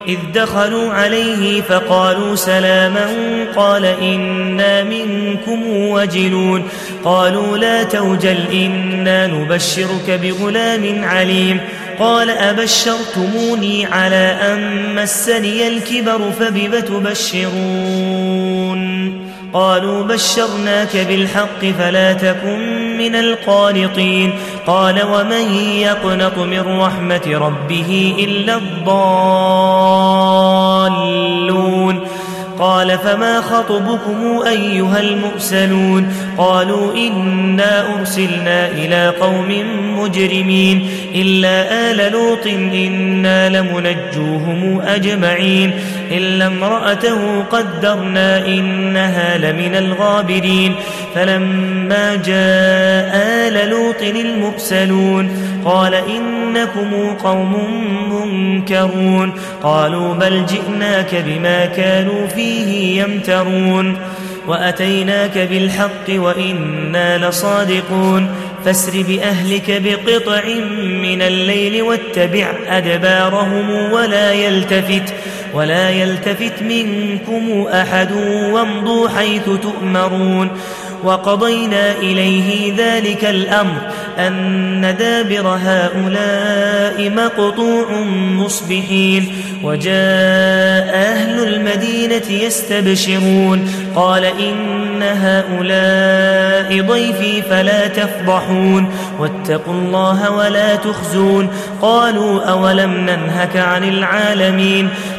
إذ دخلوا عليه فقالوا سلاما قال إنا منكم وجلون قالوا لا توجل إنا نبشرك بغلام عليم قال أبشرتموني على أن مسني الكبر فبم تبشرون قالوا بشرناك بالحق فلا تكن من القانطين قال ومن يقنط من رحمة ربه إلا الضالون قال فما خطبكم أيها المرسلون قالوا إنا أرسلنا إلى قوم مجرمين إلا آل لوط إنا لمنجوهم أجمعين إلا امرأته قدرنا إنها لمن الغابرين فلما جاء آل لوط المرسلون قال إنكم قوم منكرون قالوا بل جئناك بما كانوا فيه يمترون وأتيناك بالحق وإنا لصادقون فاسر بأهلك بقطع من الليل واتبع أدبارهم ولا يلتفت منكم أحد وامضوا حيث تؤمرون وقضينا إليه ذلك الأمر أن دابر هؤلاء مقطوع مصبحين وجاء أهل المدينة يستبشرون قال إن هؤلاء ضيفي فلا تفضحون واتقوا الله ولا تخزون قالوا أولم ننهك عن العالمين